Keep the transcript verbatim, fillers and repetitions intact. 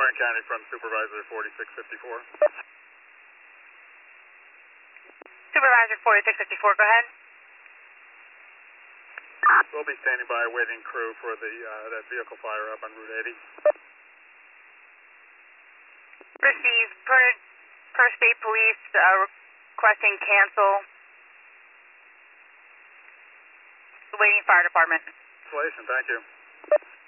Tarrant County from Supervisor forty-six fifty-four. Supervisor forty-six fifty-four, go ahead. We'll be standing by waiting crew for the uh, that vehicle fire up on Route eighty. Received per, per state police uh, requesting cancel. Waiting fire department. Installation, thank you.